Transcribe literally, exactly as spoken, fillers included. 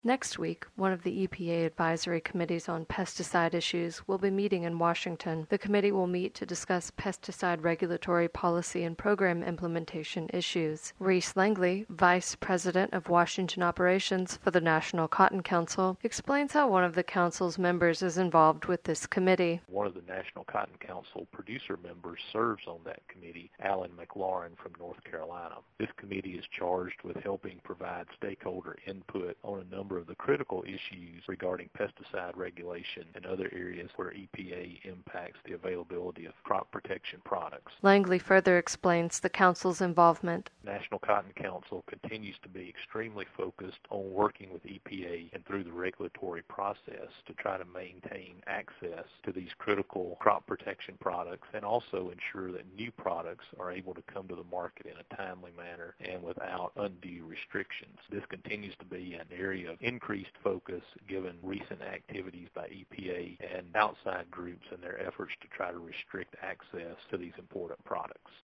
Next week, one of the E P A advisory committees on pesticide issues will be meeting in Washington. The committee will meet to discuss pesticide regulatory policy and program implementation issues. Reese Langley, Vice President of Washington Operations for the National Cotton Council, explains how one of the council's members is involved with this committee. One of the National Cotton Council producer members serves on that committee, Alan McLaurin from North Carolina. This committee is charged with helping provide stakeholder input on a number of the critical issues regarding pesticide regulation and other areas where E P A impacts the availability of crop protection products. Langley further explains the council's involvement. National Cotton Council continues to be extremely focused on working with E P A and through the regulatory process to try to maintain access to these critical crop protection products and also ensure that new products are able to come to the market in a timely manner and without undue restrictions. This continues to be an area of increased focus given recent activities by E P A and outside groups in their efforts to try to restrict access to these important products.